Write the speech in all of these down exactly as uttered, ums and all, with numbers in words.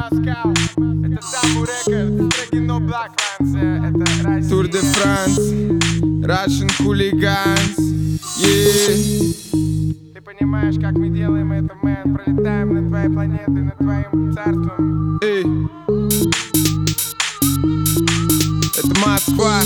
Москва, это Саму Рекорд, треки No Black Fans, это Россия. Tour de France, Russian Hooligans, yeah. Ты понимаешь, как мы делаем это, мэн? Пролетаем над твоей планетой, над твоим царством. Эй. Это Москва.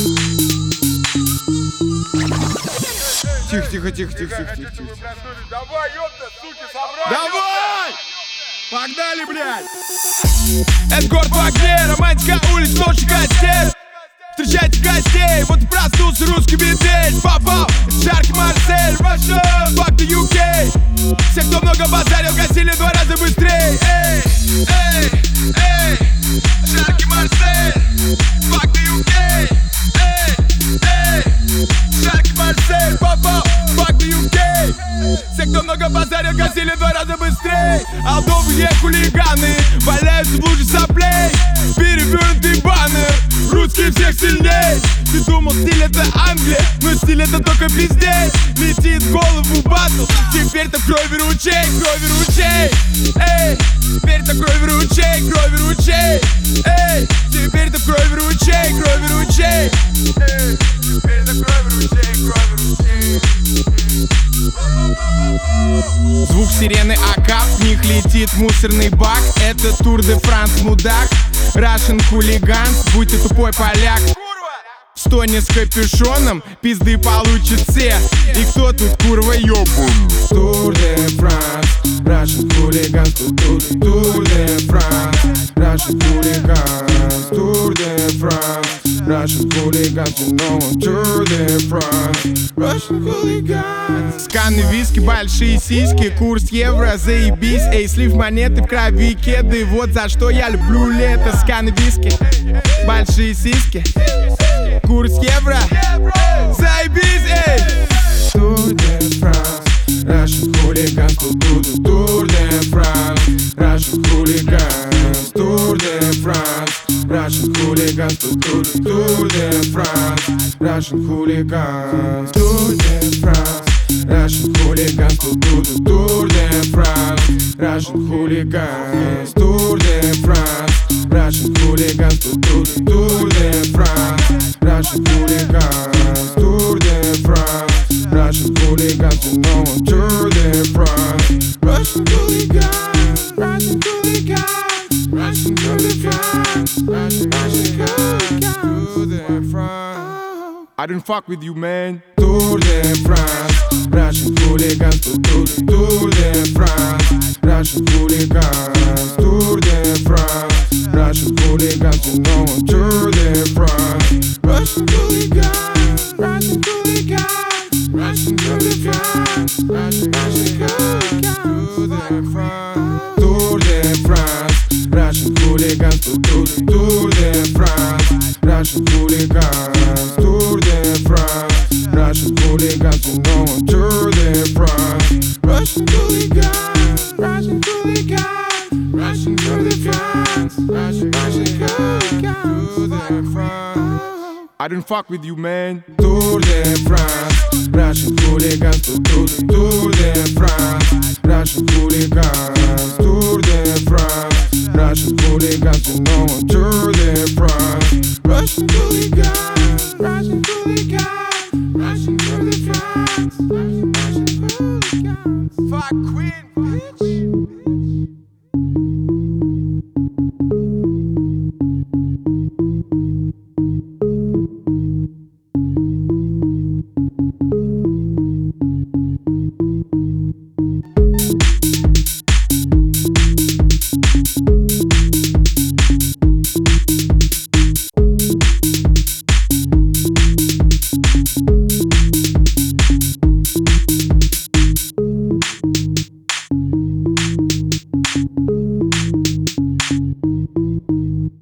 Тихо, тихо, тихо, тихо, тихо, тихо, тихо. Давай, ёпта, суки, собрали! Давай! Погнали, блядь! Это город в огне, романтика улиц, ночи костей. Встречайте гостей, вот и проснулся русский медведь. Попал, это жаркий Марсель, Russia, fuck the ю кей. Все, кто много базарил, гасили два раза быстрее. Эй, эй, эй, жаркий Марсель, fuck the ю кей. Эй, эй, жаркий Марсель, попал, fuck the ю кей. Все, кто много базарил, гасили два раза быстрее. Алдовые хулиганы валяются в луже соплей. Перевернутый баннер, русские всех сильней. Ты думал, стиль это Англия, но стиль это только пиздец. Летит в голову батл, теперь-то крови ручей, крови ручей. Эй, теперь-то крови ручей, крови ручей. Эй, теперь-то крови ручей, крови ручей. Эй, теперь-то крови ручей, крови ручей. Звук сирены АК, в них летит мусорный бак. Это Тур де Франс, мудак, Russian Hooligans, будь ты тупой поляк. Стони с капюшоном, пизды получат все. И кто тут курва ёбун? Тур де Франс, Russian Hooligans, Тур де Франс, Russian Hooligans, Тур де Франс, Russian Hooligans, you know I'm Tour de France, Russian Hooligans. Сканы виски, большие сиськи, курс евро, заебись. Эй, слив монеты в крови, кеды, вот за что я люблю лето. Сканы виски, большие сиськи, курс евро, заебись, эй. Tour de France, Russian Hooligans, Tour de France, Russian Hooligans, Tour de France, Russian Hooligans, Tour de France, Russian Hooligans, Tour de France, Russian Hooligans, Tour de France, Russian Hooligans, Tour de France, Russian Hooligans, Tour de France, Russian Hooligans, Tour de France, Russian Hooligans, you know I'm Tour de France, Russian Hooligans, Russian Hooligans, Russian Tour de France, Russian Hooligans, Tour de France. I didn't fuck with you, man. Tour de France, Russian Hooligans, Tour de France, Russian Hooligans, Tour de France, Russian Hooligans, you know I'm Tour de France, Russian Hooligans, Russian Hooligans, Russian Tour de France, Russian Hooligans, Tour de France, Tour de France, Russian Hooligans, Tour de France, Russian Hooligans, Tour de France, Russian Hooligans, you know I'm Tour de France, Russian Hooligans, Russian Hooligans, Russian Tour de France, Russian Hooligans, Tour de France. I didn't fuck with you, man. Tour de France, Russian Hooligans, Tour de France, Russian Hooligans, Tour de France, Russian Hooligans, you know I'm Tour de France, Russian Hooligans, Russian Hooligans, Russian Tour de France, Russian Hooligans. Fuck Queen, bitch.